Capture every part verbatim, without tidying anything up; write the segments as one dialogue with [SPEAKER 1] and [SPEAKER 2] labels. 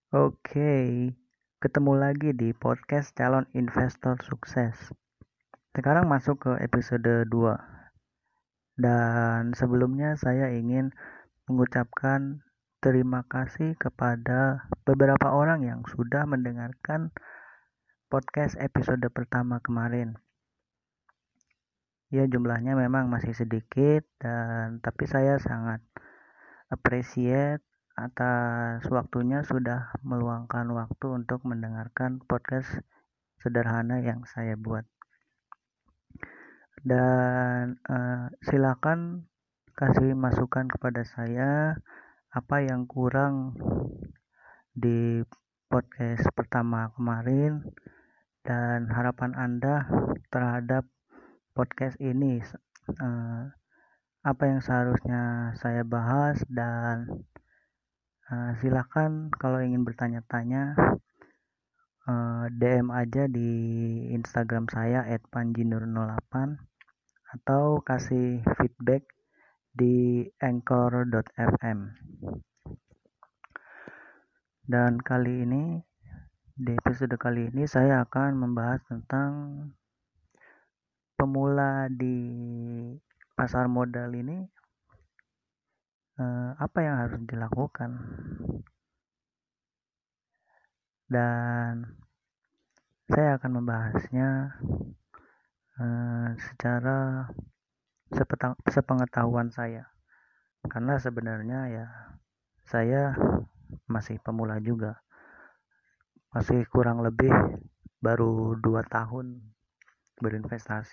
[SPEAKER 1] Oke, ketemu lagi di podcast calon investor sukses. Sekarang masuk ke episode dua. Dan sebelumnya saya ingin mengucapkan terima kasih kepada beberapa orang yang sudah mendengarkan podcast episode pertama kemarin. Ya, jumlahnya memang masih sedikit dan tapi saya sangat appreciate atas waktunya sudah meluangkan waktu untuk mendengarkan podcast sederhana yang saya buat. Dan uh, silakan kasih masukan kepada saya apa yang kurang di podcast pertama kemarin dan harapan Anda terhadap podcast ini, uh, apa yang seharusnya saya bahas, dan uh, silakan kalau ingin bertanya-tanya uh, D M aja di Instagram saya et panjinur nol delapan atau kasih feedback di anchor dot f m. Dan kali ini, di episode kali ini saya akan membahas tentang pemula di pasar modal ini, eh, apa yang harus dilakukan. Dan saya akan membahasnya eh, secara sepengetahuan saya. Karena sebenarnya ya saya masih pemula juga. Masih kurang lebih baru dua tahun berinvestasi.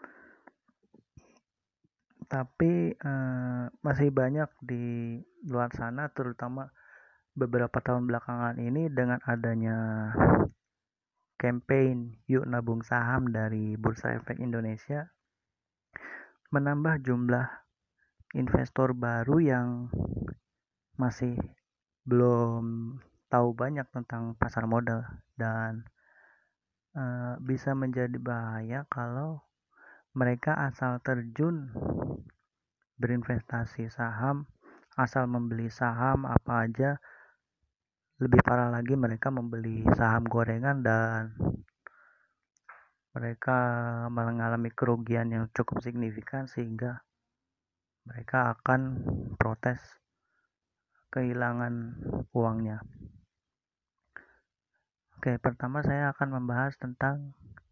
[SPEAKER 1] Tapi eh, masih banyak di luar sana, terutama beberapa tahun belakangan ini dengan adanya campaign Yuk Nabung Saham dari Bursa Efek Indonesia, menambah jumlah investor baru yang masih belum tahu banyak tentang pasar modal, dan eh, bisa menjadi bahaya kalau mereka asal terjun berinvestasi saham, asal membeli saham apa aja. Lebih parah lagi, mereka membeli saham gorengan dan mereka mengalami kerugian yang cukup signifikan sehingga mereka akan protes kehilangan uangnya. Oke, pertama saya akan membahas tentang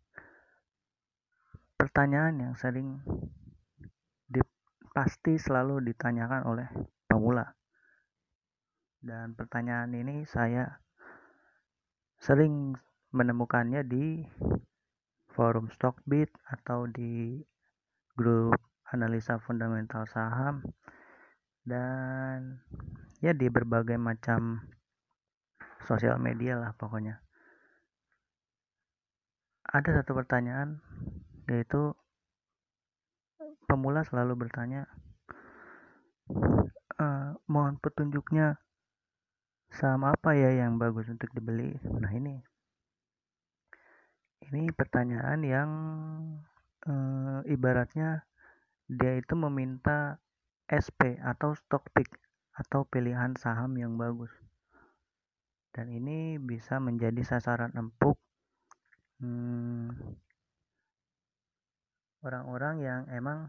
[SPEAKER 1] pertanyaan yang sering di, pasti selalu ditanyakan oleh pemula. Dan pertanyaan ini saya sering menemukannya di forum Stockbit atau di grup analisa fundamental saham, dan ya di berbagai macam sosial media lah pokoknya. Ada satu pertanyaan, yaitu pemula selalu bertanya, e, mohon petunjuknya saham apa ya yang bagus untuk dibeli. Nah, ini ini pertanyaan yang e, ibaratnya dia itu meminta S P atau stock pick atau pilihan saham yang bagus. Dan ini bisa menjadi sasaran empuk hmm, orang-orang yang emang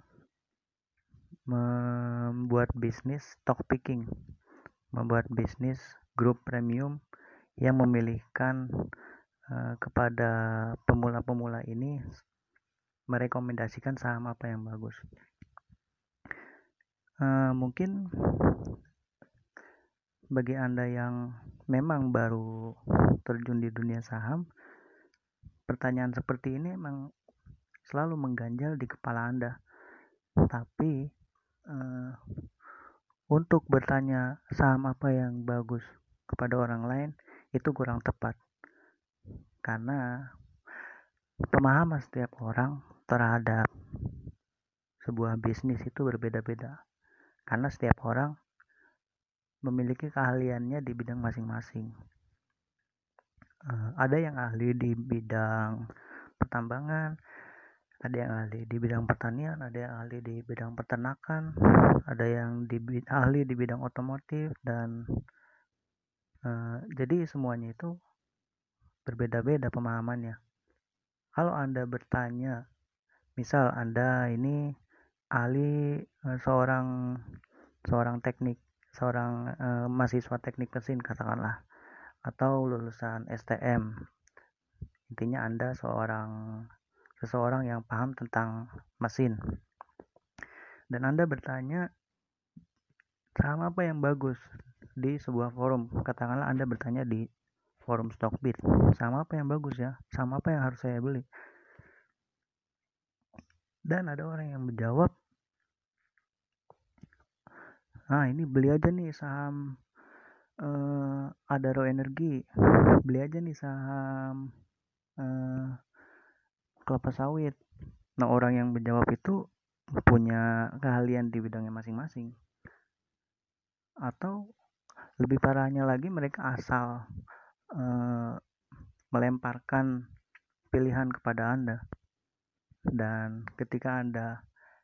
[SPEAKER 1] membuat bisnis stock picking, membuat bisnis grup premium yang memilihkan uh, kepada pemula-pemula ini merekomendasikan saham apa yang bagus. Uh, mungkin bagi Anda yang memang baru terjun di dunia saham, pertanyaan seperti ini memang selalu mengganjal di kepala Anda. Tapi uh, untuk bertanya saham apa yang bagus kepada orang lain itu kurang tepat, karena pemahaman setiap orang terhadap sebuah bisnis itu berbeda-beda, karena setiap orang memiliki keahliannya di bidang masing-masing. Uh, ada yang ahli di bidang pertambangan, ada yang ahli di bidang pertanian, ada yang ahli di bidang peternakan, ada yang di, ahli di bidang otomotif, dan Uh, jadi semuanya itu berbeda-beda pemahamannya. Kalau Anda bertanya, misal Anda ini ahli uh, seorang seorang teknik, seorang uh, mahasiswa teknik mesin katakanlah, atau lulusan S T M. Intinya Anda seorang seseorang yang paham tentang mesin. Dan Anda bertanya, saham apa yang bagus di sebuah forum. Katakanlah Anda bertanya di forum Stockbit, saham apa yang bagus ya? Saham apa yang harus saya beli? Dan ada orang yang menjawab, nah ini beli aja nih saham uh, Adaro Energi, beli aja nih saham uh, kelapa sawit. Nah, orang yang menjawab itu punya keahlian di bidangnya masing-masing. Atau lebih parahnya lagi, mereka asal uh, melemparkan pilihan kepada Anda. Dan ketika Anda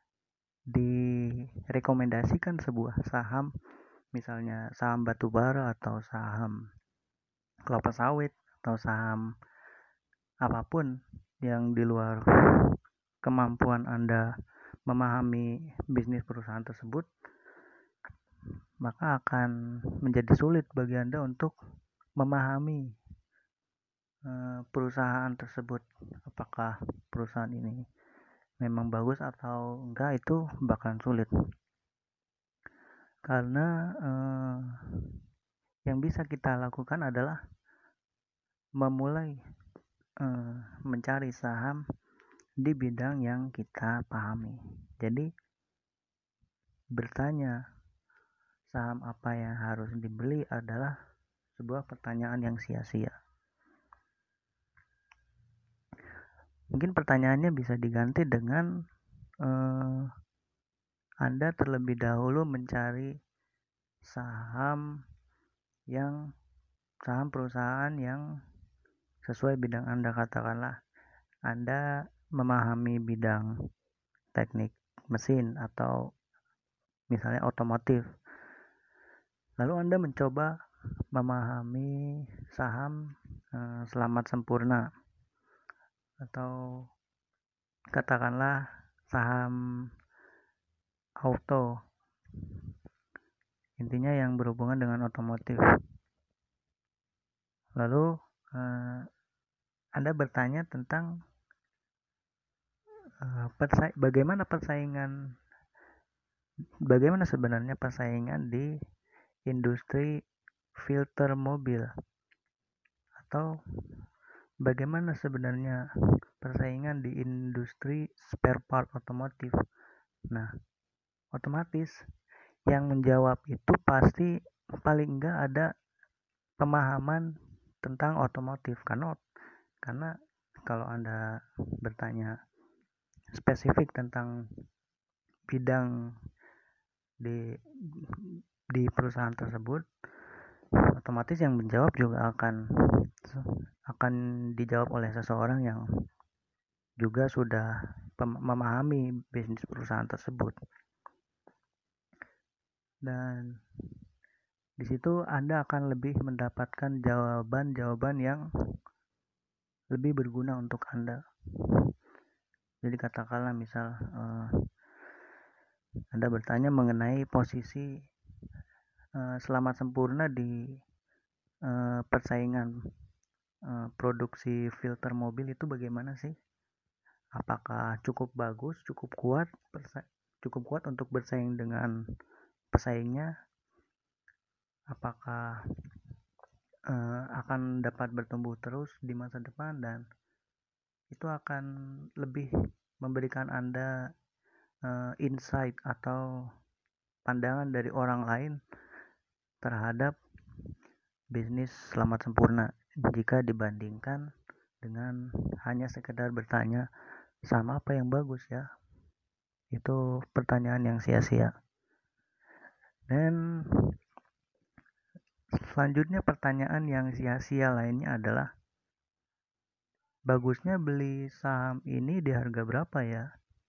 [SPEAKER 1] direkomendasikan sebuah saham, misalnya saham batubara atau saham kelapa sawit atau saham apapun yang di luar kemampuan Anda memahami bisnis perusahaan tersebut, maka akan menjadi sulit bagi Anda untuk memahami uh, perusahaan tersebut. Apakah perusahaan ini memang bagus atau enggak, itu bahkan sulit. Karena uh, yang bisa kita lakukan adalah memulai uh, mencari saham di bidang yang kita pahami. Jadi bertanya saham apa yang harus dibeli adalah sebuah pertanyaan yang sia-sia. Mungkin pertanyaannya bisa diganti dengan uh, Anda terlebih dahulu mencari saham yang saham perusahaan yang sesuai bidang Anda. Katakanlah Anda memahami bidang teknik mesin atau misalnya otomotif, lalu Anda mencoba memahami saham eh, Selamat Sempurna, atau katakanlah saham auto, intinya yang berhubungan dengan otomotif. Lalu eh, Anda bertanya tentang eh, persa- bagaimana persaingan bagaimana sebenarnya persaingan di industri filter mobil, atau bagaimana sebenarnya persaingan di industri spare part otomotif. Nah, otomatis yang menjawab itu pasti paling enggak ada pemahaman tentang otomotif, karena karena kalau Anda bertanya spesifik tentang bidang di di perusahaan tersebut, otomatis yang menjawab juga akan akan dijawab oleh seseorang yang juga sudah memahami bisnis perusahaan tersebut. Dan di situ Anda akan lebih mendapatkan jawaban-jawaban yang lebih berguna untuk Anda. Jadi katakanlah misal uh, Anda bertanya mengenai posisi uh, Selamat Sempurna di uh, persaingan uh, produksi filter mobil itu bagaimana sih? Apakah cukup bagus, cukup kuat, cukup kuat untuk bersaing dengan pesaingnya? Apakah uh, akan dapat bertumbuh terus di masa depan, dan itu akan lebih memberikan Anda uh, insight atau pandangan dari orang lain terhadap bisnis Selamat Sempurna, jika dibandingkan dengan hanya sekedar bertanya sama apa yang bagus ya. Itu pertanyaan yang sia-sia. Dan selanjutnya pertanyaan yang sia-sia lainnya adalah, bagusnya beli saham ini di harga berapa ya?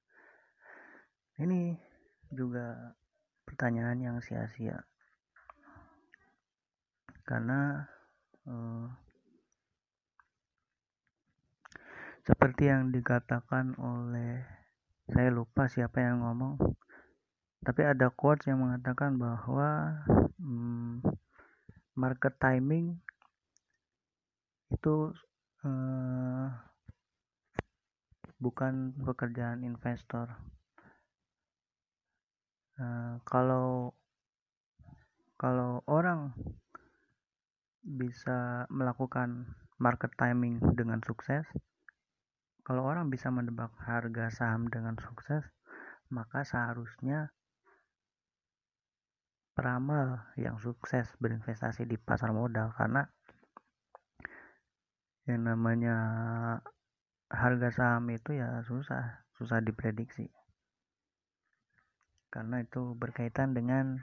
[SPEAKER 1] Ini juga pertanyaan yang sia-sia. karena uh, seperti yang dikatakan oleh, saya lupa siapa yang ngomong, tapi ada quotes yang mengatakan bahwa hmm, market timing itu uh, bukan pekerjaan investor. Uh, kalau kalau orang bisa melakukan market timing dengan sukses, kalau orang bisa menebak harga saham dengan sukses, maka seharusnya peramal yang sukses berinvestasi di pasar modal, karena yang namanya harga saham itu ya susah, susah diprediksi. Karena itu berkaitan dengan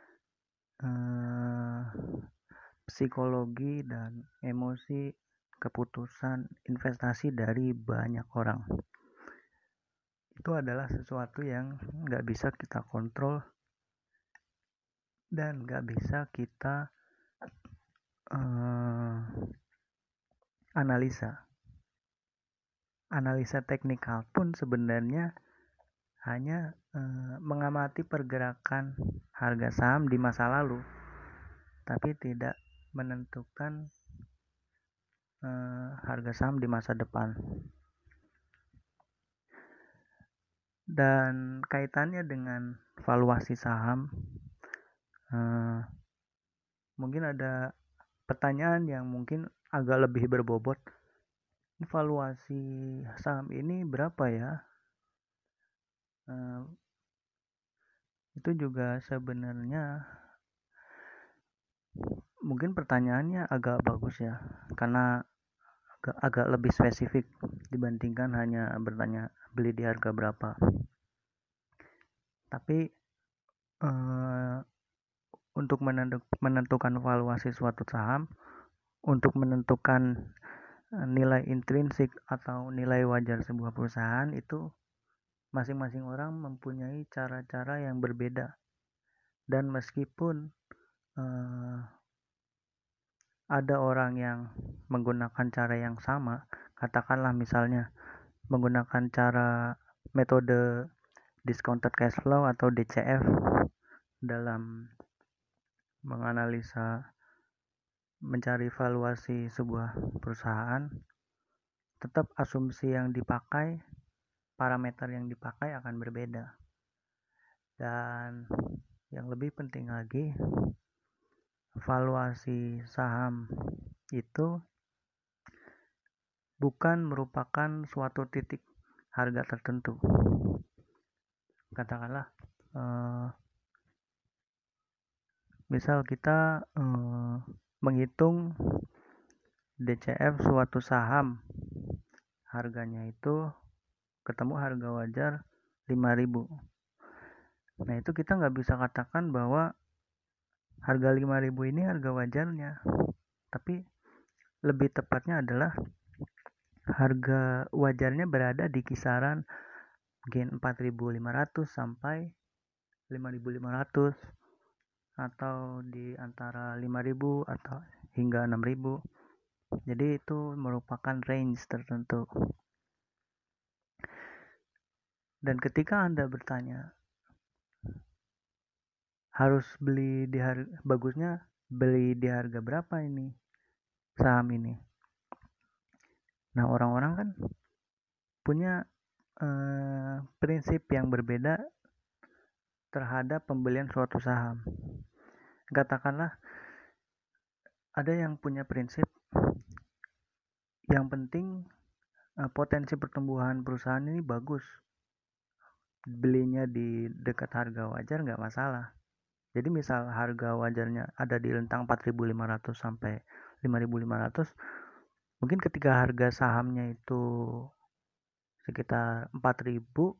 [SPEAKER 1] eh, psikologi dan emosi keputusan investasi dari banyak orang. Itu adalah sesuatu yang nggak bisa kita kontrol dan nggak bisa kita uh, analisa. Analisa teknikal pun sebenarnya hanya uh, mengamati pergerakan harga saham di masa lalu, tapi tidak menentukan uh, harga saham di masa depan. Dan kaitannya dengan valuasi saham, uh, mungkin ada pertanyaan yang mungkin agak lebih berbobot. Valuasi saham ini berapa ya? Uh, itu juga sebenarnya mungkin pertanyaannya agak bagus ya, karena agak, agak lebih spesifik dibandingkan hanya bertanya beli di harga berapa. Tapi uh, untuk menentukan valuasi suatu saham, untuk menentukan nilai intrinsik atau nilai wajar sebuah perusahaan, itu masing-masing orang mempunyai cara-cara yang berbeda. Dan meskipun uh, ada orang yang menggunakan cara yang sama, katakanlah misalnya menggunakan cara metode discounted cash flow atau D C F dalam menganalisa, mencari valuasi sebuah perusahaan, tetap asumsi yang dipakai, parameter yang dipakai akan berbeda. Dan yang lebih penting lagi, valuasi saham itu bukan merupakan suatu titik harga tertentu. Katakanlah eh, misal kita eh, menghitung D C F suatu saham, harganya itu ketemu harga wajar lima ribu. Nah itu kita nggak bisa katakan bahwa harga lima ribu ini harga wajarnya, tapi lebih tepatnya adalah harga wajarnya berada di kisaran mungkin empat ribu lima ratus sampai lima ribu lima ratus, atau di antara lima ribu atau hingga enam ribu. Jadi itu merupakan range tertentu. Dan ketika Anda bertanya harus beli di harga, bagusnya beli di harga berapa ini saham ini. Nah, orang-orang kan punya eh, prinsip yang berbeda terhadap pembelian suatu saham. Katakanlah ada yang punya prinsip yang penting eh, potensi pertumbuhan perusahaan ini bagus, belinya di dekat harga wajar nggak masalah. Jadi misal harga wajarnya ada di rentang empat ribu lima ratus sampai lima ribu lima ratus, mungkin ketika harga sahamnya itu sekitar empat ribu,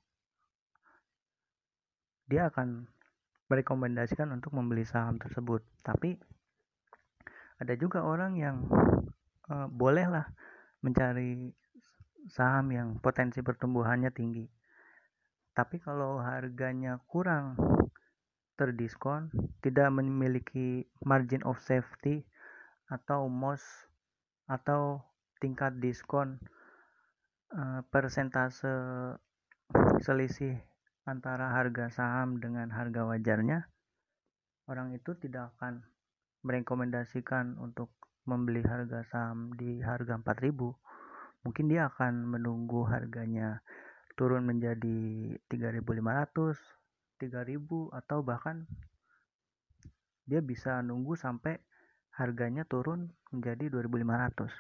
[SPEAKER 1] dia akan merekomendasikan untuk membeli saham tersebut. Tapi ada juga orang yang uh, bolehlah mencari saham yang potensi pertumbuhannya tinggi. Tapi kalau harganya kurang terdiskon, tidak memiliki margin of safety atau M O S atau tingkat diskon, eh, persentase selisih antara harga saham dengan harga wajarnya, orang itu tidak akan merekomendasikan untuk membeli harga saham di harga empat ribu. Mungkin dia akan menunggu harganya turun menjadi tiga ribu lima ratus, tiga ribu, atau bahkan dia bisa nunggu sampai harganya turun menjadi dua ribu lima ratus.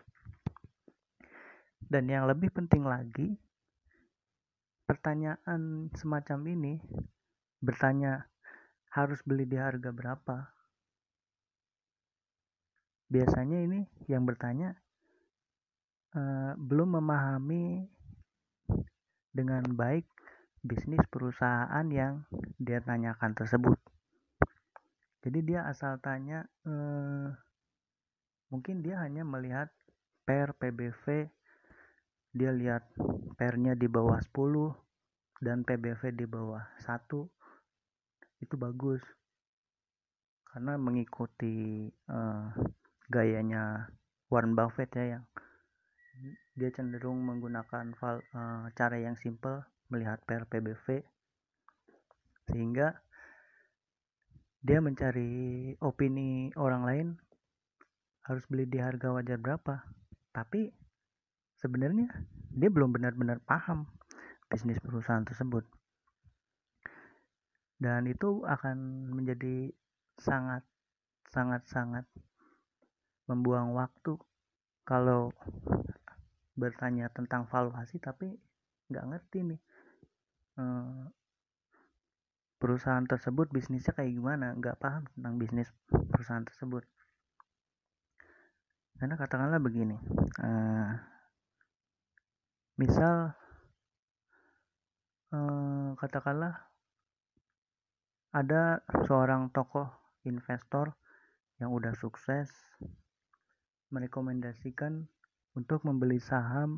[SPEAKER 1] Dan yang lebih penting lagi, pertanyaan semacam ini bertanya harus beli di harga berapa. Biasanya ini yang bertanya eh, belum memahami dengan baik bisnis perusahaan yang dia tanyakan tersebut. Jadi dia asal tanya, eh, mungkin dia hanya melihat P E R P B V, dia lihat P E R-nya di bawah sepuluh dan P B V di bawah satu, itu bagus. Karena mengikuti eh, gayanya Warren Buffett ya, yang dia cenderung menggunakan val, uh, cara yang simple melihat P E R P B V, sehingga dia mencari opini orang lain harus beli di harga wajar berapa, tapi sebenarnya dia belum benar-benar paham bisnis perusahaan tersebut, dan itu akan menjadi sangat sangat sangat membuang waktu kalau bertanya tentang valuasi tapi nggak ngerti nih eh, perusahaan tersebut bisnisnya kayak gimana, nggak paham tentang bisnis perusahaan tersebut. Karena katakanlah begini, eh, misal eh, katakanlah ada seorang tokoh investor yang udah sukses merekomendasikan untuk membeli saham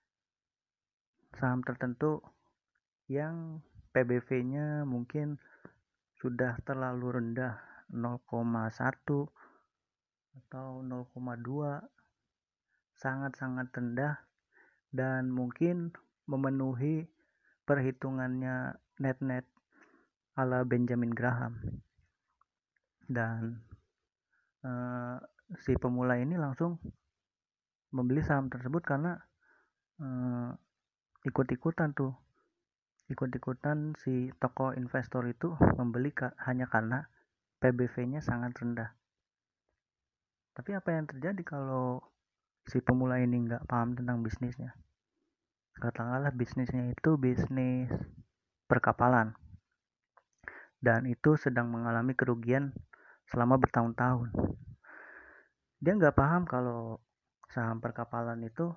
[SPEAKER 1] saham tertentu yang P B V-nya mungkin sudah terlalu rendah, nol koma satu atau nol koma dua, sangat-sangat rendah, dan mungkin memenuhi perhitungannya net-net ala Benjamin Graham. Dan uh, si pemula ini langsung membeli saham tersebut karena uh, ikut-ikutan tuh ikut-ikutan si toko investor itu membeli ka- hanya karena P B V-nya sangat rendah. Tapi apa yang terjadi kalau si pemula ini nggak paham tentang bisnisnya? Katakanlah bisnisnya itu bisnis perkapalan, dan itu sedang mengalami kerugian selama bertahun-tahun. Dia nggak paham kalau saham perkapalan itu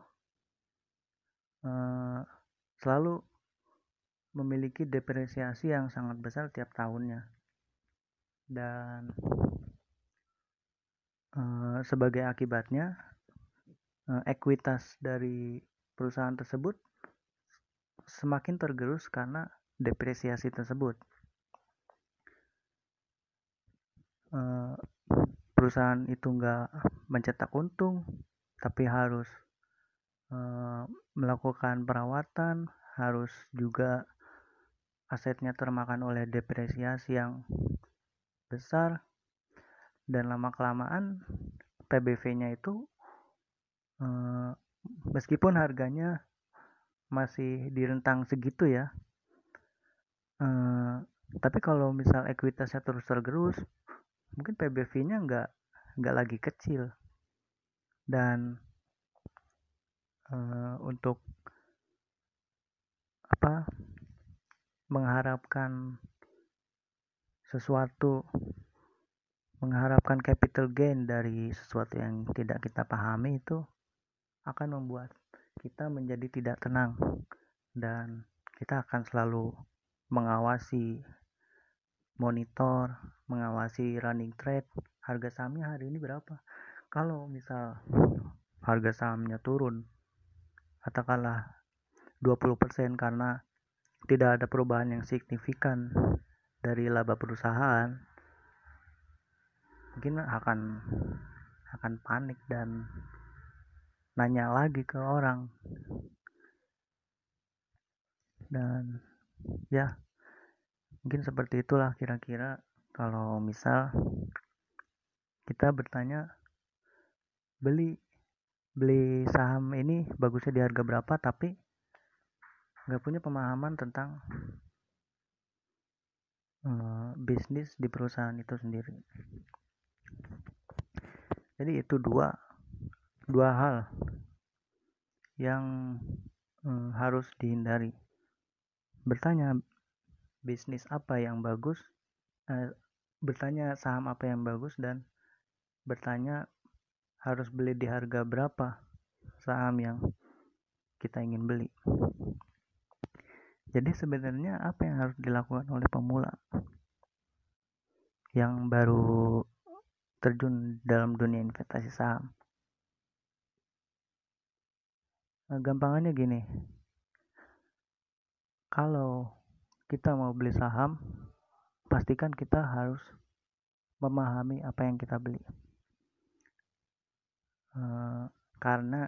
[SPEAKER 1] eh, selalu memiliki depresiasi yang sangat besar tiap tahunnya, dan eh, sebagai akibatnya eh, ekuitas dari perusahaan tersebut semakin tergerus karena depresiasi tersebut. Eh, perusahaan itu nggak mencetak untung, tapi harus eh, melakukan perawatan, harus juga asetnya termakan oleh depresiasi yang besar, dan lama-kelamaan P B V-nya itu eh, meskipun harganya masih di rentang segitu ya, eh, tapi kalau misal ekuitasnya terus tergerus, mungkin P B V-nya nggak nggak lagi kecil, dan uh, untuk apa mengharapkan sesuatu mengharapkan capital gain dari sesuatu yang tidak kita pahami itu akan membuat kita menjadi tidak tenang, dan kita akan selalu mengawasi, monitor, mengawasi running trade, harga sahamnya hari ini berapa. Kalau misal harga sahamnya turun katakanlah dua puluh persen karena tidak ada perubahan yang signifikan dari laba perusahaan, mungkin akan akan panik dan nanya lagi ke orang. Dan ya mungkin seperti itulah kira-kira kalau misal kita bertanya beli beli saham ini bagusnya di harga berapa, tapi nggak punya pemahaman tentang uh, bisnis di perusahaan itu sendiri. Jadi itu dua dua hal yang uh, harus dihindari. Bertanya bisnis apa yang bagus, uh, bertanya saham apa yang bagus, dan bertanya harus beli di harga berapa saham yang kita ingin beli. Jadi sebenarnya apa yang harus dilakukan oleh pemula yang baru terjun dalam dunia investasi saham? Nah, gampangannya gini, kalau kita mau beli saham, pastikan kita harus memahami apa yang kita beli. Uh, karena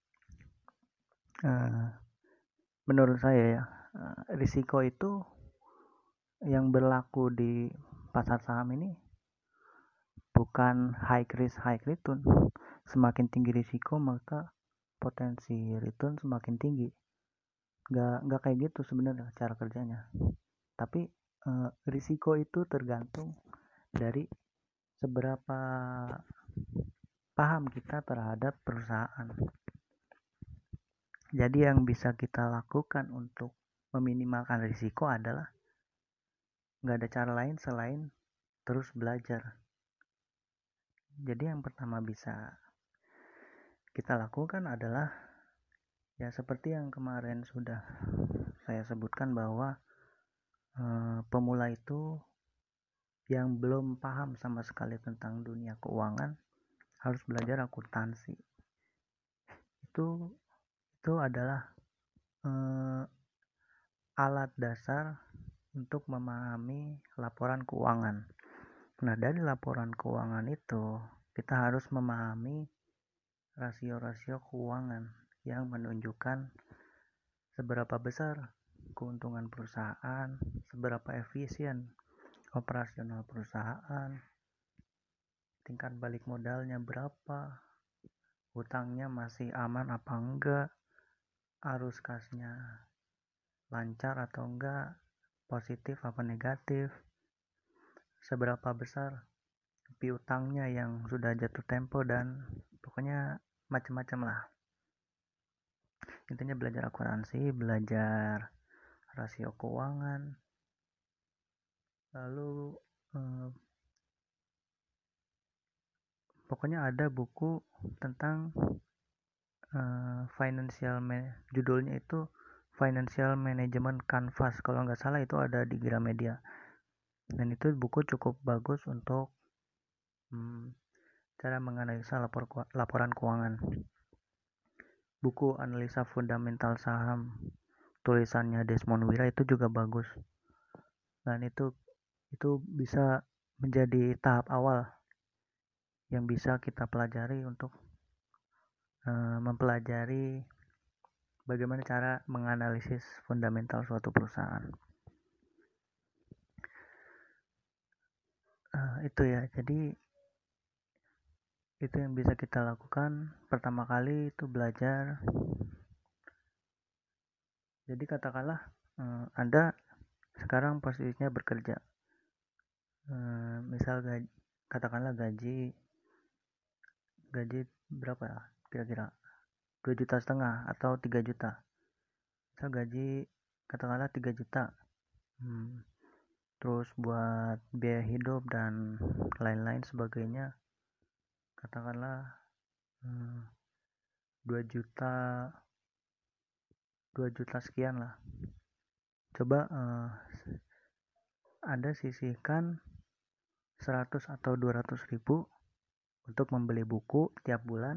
[SPEAKER 1] uh, menurut saya ya, uh, risiko itu yang berlaku di pasar saham ini bukan high risk high return. Semakin tinggi risiko maka potensi return semakin tinggi. Nggak nggak kayak gitu sebenarnya cara kerjanya. Tapi uh, risiko itu tergantung dari seberapa paham kita terhadap perusahaan. Jadi yang bisa kita lakukan untuk meminimalkan risiko adalah nggak ada cara lain selain terus belajar. Jadi yang pertama bisa kita lakukan adalah ya seperti yang kemarin sudah saya sebutkan bahwa eh, pemula itu yang belum paham sama sekali tentang dunia keuangan harus belajar akuntansi. Itu itu adalah eh, alat dasar untuk memahami laporan keuangan. Nah, dari laporan keuangan itu kita harus memahami rasio-rasio keuangan yang menunjukkan seberapa besar keuntungan perusahaan, seberapa efisien operasional perusahaan, tingkat balik modalnya berapa, hutangnya masih aman apa enggak, arus kasnya lancar atau enggak, positif apa negatif, seberapa besar piutangnya yang sudah jatuh tempo, dan pokoknya macam-macam lah. Intinya belajar akuntansi, belajar rasio keuangan, lalu eh, pokoknya ada buku tentang eh, financial man- judulnya itu Financial Management Canvas kalau nggak salah, itu ada di Gramedia, dan itu buku cukup bagus untuk hmm, cara menganalisa lapor, laporan keuangan. Buku analisa fundamental saham tulisannya Desmond Wira itu juga bagus, dan itu itu bisa menjadi tahap awal yang bisa kita pelajari untuk uh, mempelajari bagaimana cara menganalisis fundamental suatu perusahaan. Uh, itu ya, jadi itu yang bisa kita lakukan. Pertama kali itu belajar. Jadi katakanlah uh, Anda sekarang posisinya bekerja, uh, misal gaji, katakanlah gaji gaji berapa ya kira-kira, dua juta setengah atau tiga juta. Misal gaji katakanlah tiga juta. Hmm, terus buat biaya hidup dan lain-lain sebagainya katakanlah hmm, dua juta dua juta sekian lah. Coba eh, Anda sisihkan seratus atau dua ratus ribu untuk membeli buku tiap bulan.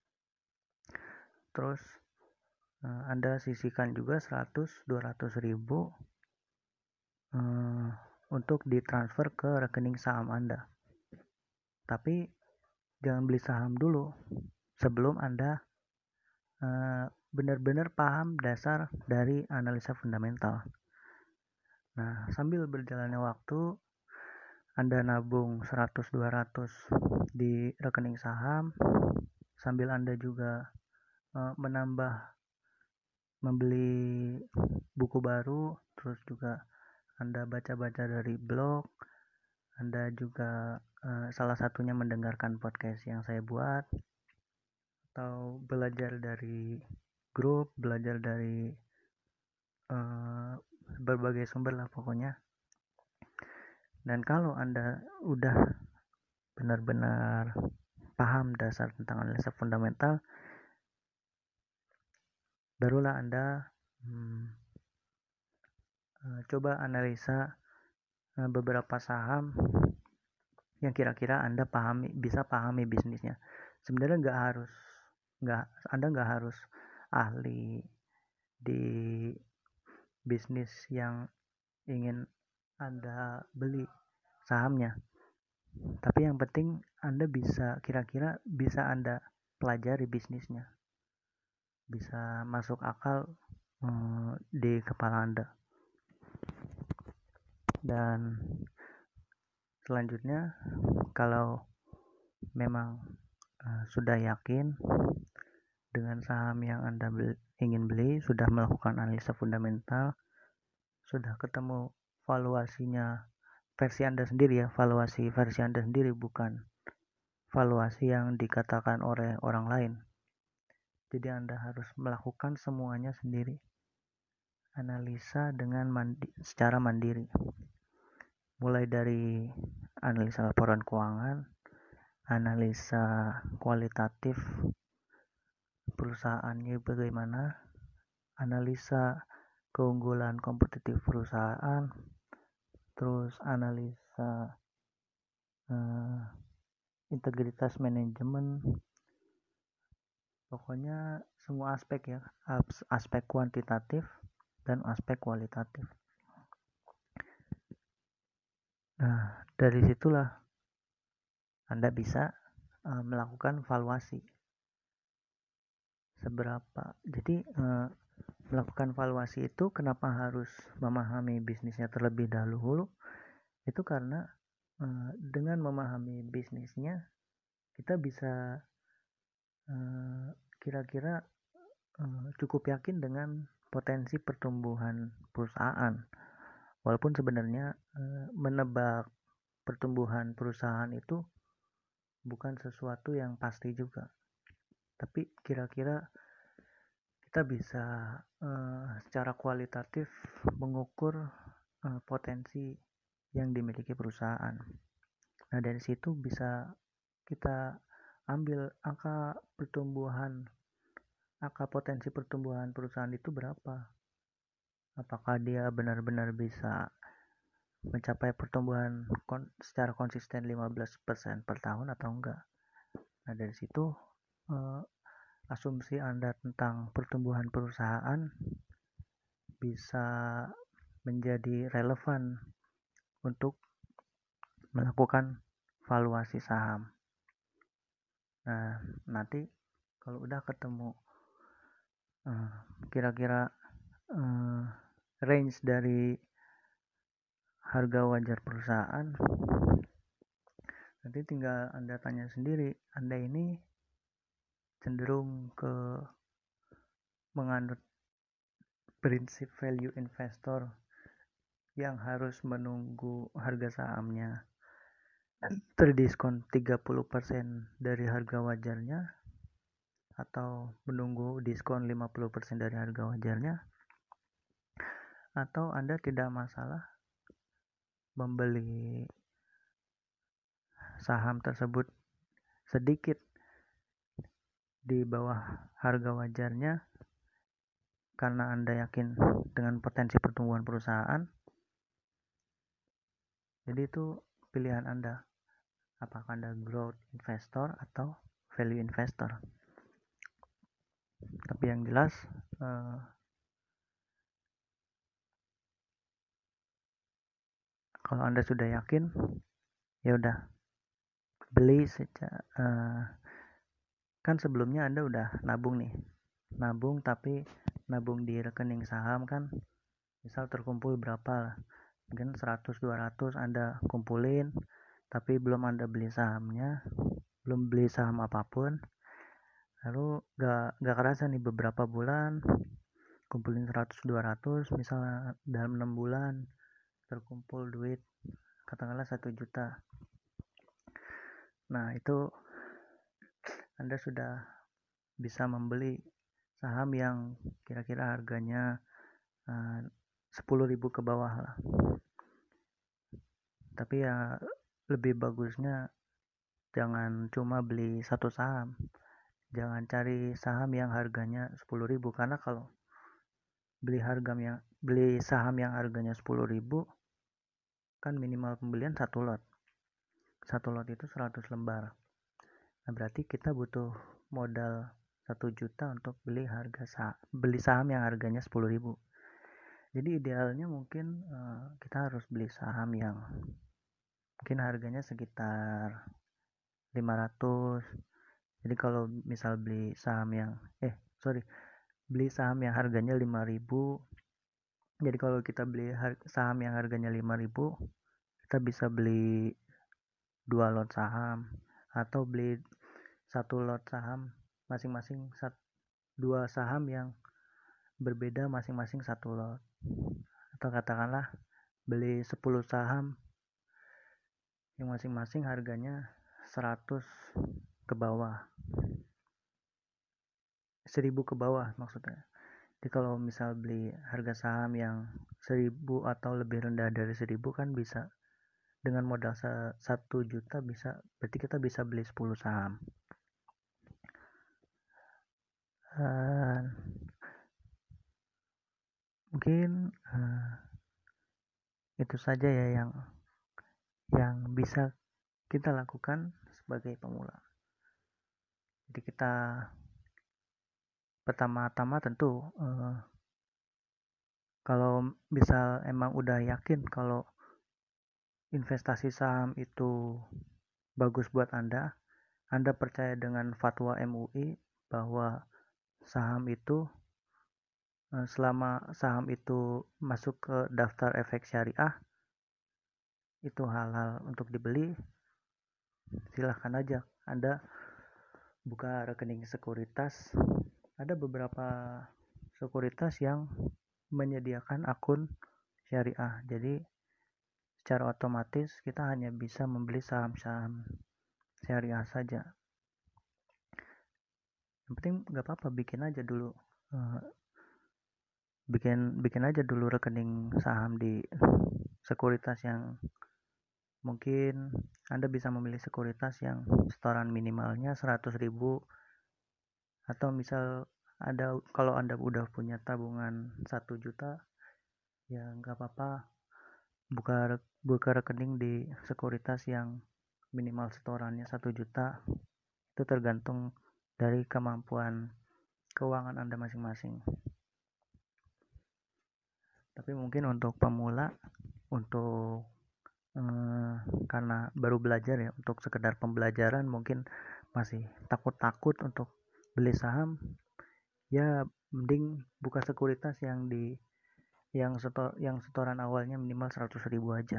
[SPEAKER 1] Terus eh, Anda sisihkan juga seratus dua ratus ribu eh, untuk ditransfer ke rekening saham Anda. Tapi jangan beli saham dulu sebelum Anda uh, benar-benar paham dasar dari analisa fundamental. Nah, sambil berjalannya waktu, Anda nabung seratus dua ratus di rekening saham, sambil Anda juga uh, menambah membeli buku baru, terus juga Anda baca-baca dari blog, Anda juga uh, salah satunya mendengarkan podcast yang saya buat, atau belajar dari grup, belajar dari uh, berbagai sumber lah pokoknya. Dan kalau Anda udah benar-benar paham dasar tentang analisa fundamental, barulah Anda hmm, uh, coba analisa uh, beberapa saham yang kira-kira Anda pahami, bisa pahami bisnisnya. Sebenarnya nggak harus, nggak Anda nggak harus ahli di bisnis yang ingin Anda beli sahamnya, tapi yang penting Anda bisa kira-kira bisa Anda pelajari bisnisnya, bisa masuk akal hmm, di kepala Anda. Dan selanjutnya, kalau memang uh, sudah yakin dengan saham yang Anda beli, ingin beli, sudah melakukan analisa fundamental, sudah ketemu valuasinya versi Anda sendiri ya, valuasi versi Anda sendiri, bukan valuasi yang dikatakan oleh orang lain. Jadi Anda harus melakukan semuanya sendiri, analisa dengan mandi, secara mandiri, mulai dari analisa laporan keuangan, analisa kualitatif perusahaannya bagaimana, analisa keunggulan kompetitif perusahaan, terus analisa uh, integritas manajemen, pokoknya semua aspek ya, aspek kuantitatif dan aspek kualitatif. Nah, dari situlah Anda bisa uh, melakukan valuasi seberapa. Jadi uh, melakukan valuasi itu kenapa harus memahami bisnisnya terlebih dahulu? Itu karena uh, dengan memahami bisnisnya kita bisa uh, kira-kira uh, cukup yakin dengan potensi pertumbuhan perusahaan. Walaupun sebenarnya uh, menebak pertumbuhan perusahaan itu bukan sesuatu yang pasti juga. Tapi kira-kira kita bisa uh, secara kualitatif mengukur uh, potensi yang dimiliki perusahaan. Nah, dari situ bisa kita ambil angka pertumbuhan, angka potensi pertumbuhan perusahaan itu berapa. Apakah dia benar-benar bisa mencapai pertumbuhan kon- secara konsisten lima belas persen per tahun atau enggak. Nah, dari situ uh, asumsi Anda tentang pertumbuhan perusahaan bisa menjadi relevan untuk melakukan valuasi saham. Nah, nanti kalau udah ketemu uh, kira-kira uh, range dari harga wajar perusahaan, nanti tinggal Anda tanya sendiri, Anda ini cenderung ke menganut prinsip value investor yang harus menunggu harga sahamnya terdiskon tiga puluh persen dari harga wajarnya, atau menunggu diskon lima puluh persen dari harga wajarnya, atau Anda tidak masalah membeli saham tersebut sedikit di bawah harga wajarnya karena Anda yakin dengan potensi pertumbuhan perusahaan. Jadi itu pilihan Anda, apakah Anda growth investor atau value investor. Tapi yang jelas uh, kalau Anda sudah yakin, ya udah beli sejak uh, kan sebelumnya Anda udah nabung nih, nabung tapi nabung di rekening saham kan, misal terkumpul berapa lah, mungkin seratus dua ratus Anda kumpulin, tapi belum Anda beli sahamnya, belum beli saham apapun, lalu gak, gak kerasa nih beberapa bulan kumpulin seratus dua ratus, misalnya dalam enam bulan terkumpul duit katakanlah satu juta. Nah itu Anda sudah bisa membeli saham yang kira-kira harganya uh, sepuluh ribu ke bawah lah. Tapi ya lebih bagusnya jangan cuma beli satu saham, jangan cari saham yang harganya sepuluh ribu, karena kalau beli harga yang beli saham yang harganya sepuluh ribu kan minimal pembelian satu lot, satu lot itu seratus lembar. Nah berarti kita butuh modal satu juta untuk beli harga saham, beli saham yang harganya sepuluh ribu. Jadi idealnya mungkin uh, kita harus beli saham yang mungkin harganya sekitar lima ratus. Jadi kalau misal beli saham yang eh sorry beli saham yang harganya lima ribu, jadi kalau kita beli saham yang harganya lima ribu, kita bisa beli dua lot saham, atau beli satu lot saham masing-masing, dua saham yang berbeda masing-masing satu lot, atau katakanlah beli sepuluh saham yang masing-masing harganya seratus ke bawah, seribu ke bawah maksudnya. Jadi kalau misal beli harga saham yang seribu atau lebih rendah dari seribu kan bisa dengan modal satu juta, bisa berarti kita bisa beli sepuluh saham. Uh, mungkin uh, itu saja ya yang yang bisa kita lakukan sebagai pemula. Jadi kita pertama-tama tentu uh, kalau misal emang udah yakin kalau investasi saham itu bagus buat Anda, Anda percaya dengan fatwa M U I bahwa saham itu selama saham itu masuk ke daftar efek syariah itu halal untuk dibeli, silahkan aja Anda buka rekening sekuritas. Ada beberapa sekuritas yang menyediakan akun syariah, jadi secara otomatis kita hanya bisa membeli saham-saham syariah saja. Yang penting nggak apa-apa, bikin aja dulu uh, bikin bikin aja dulu rekening saham di sekuritas yang mungkin Anda bisa memilih sekuritas yang setoran minimalnya seratus ribu, atau misal ada kalau Anda udah punya tabungan satu juta ya nggak apa-apa, buka buka rekening di sekuritas yang minimal setorannya satu juta. Itu tergantung dari kemampuan keuangan Anda masing-masing. Tapi mungkin untuk pemula, untuk eh, karena baru belajar ya, untuk sekedar pembelajaran mungkin masih takut-takut untuk beli saham, ya mending buka sekuritas yang di yang setor yang setoran awalnya minimal seratus ribu aja.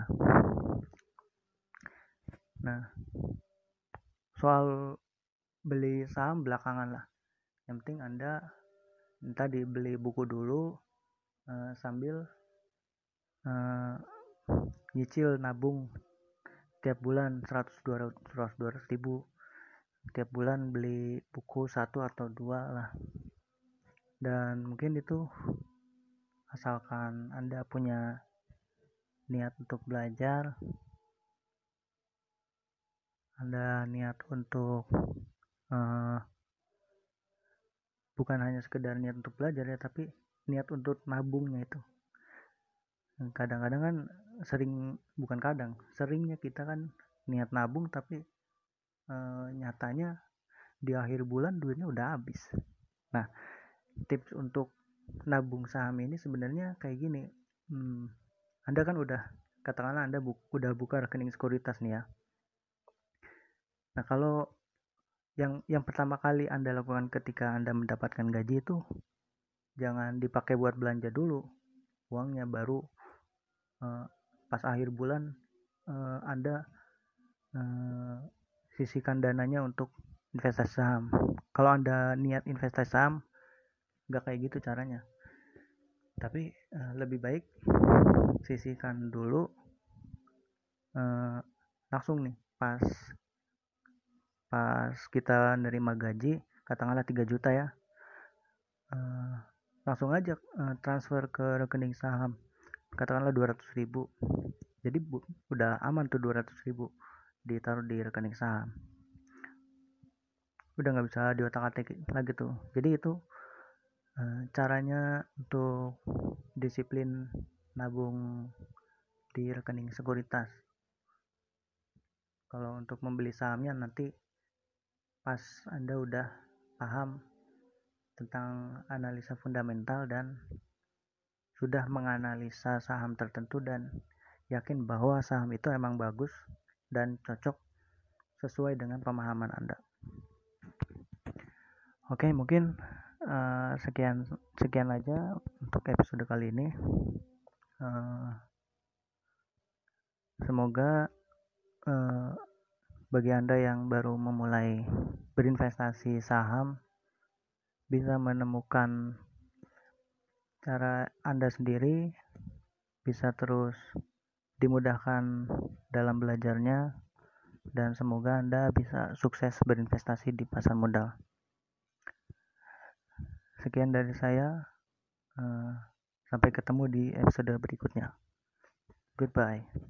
[SPEAKER 1] Nah soal beli saham belakangan lah, yang penting Anda tadi beli buku dulu uh, sambil uh, nyicil nabung tiap bulan seratus dua ratus ribu, tiap bulan beli buku satu atau dua lah. Dan mungkin itu asalkan Anda punya niat untuk belajar, Anda niat untuk uh, bukan hanya sekedar niat untuk belajar ya, tapi niat untuk nabungnya itu. Kadang-kadang kan sering, bukan kadang, seringnya kita kan niat nabung tapi uh, nyatanya di akhir bulan duitnya udah habis. Nah tips untuk nabung saham ini sebenarnya kayak gini. hmm, Anda kan udah katakanlah Anda bu- udah buka rekening sekuritas nih ya. Nah, kalau yang yang pertama kali Anda lakukan ketika Anda mendapatkan gaji itu, jangan dipakai buat belanja dulu uangnya, baru eh, pas akhir bulan eh, Anda eh, sisihkan dananya untuk investasi saham. Kalau Anda niat investasi saham, nggak kayak gitu caranya. Tapi eh, lebih baik sisihkan dulu eh, langsung nih pas pas kita nerima gaji, katakanlah tiga juta ya, eh, langsung aja eh, transfer ke rekening saham, katakanlah dua ratus ribu. Jadi bu, udah aman tuh dua ratus ribu ditaruh di rekening saham, udah nggak bisa diotak-atik lagi tuh. Jadi itu eh, caranya untuk disiplin nabung di rekening sekuritas. Kalau untuk membeli sahamnya nanti pas Anda udah paham tentang analisa fundamental dan sudah menganalisa saham tertentu dan yakin bahwa saham itu emang bagus dan cocok sesuai dengan pemahaman Anda. Oke, mungkin uh, sekian sekian aja untuk episode kali ini. Uh, semoga uh, bagi Anda yang baru memulai berinvestasi saham bisa menemukan cara Anda sendiri, bisa terus dimudahkan dalam belajarnya, dan semoga Anda bisa sukses berinvestasi di pasar modal. Sekian dari saya, uh, sampai ketemu di episode berikutnya. Goodbye.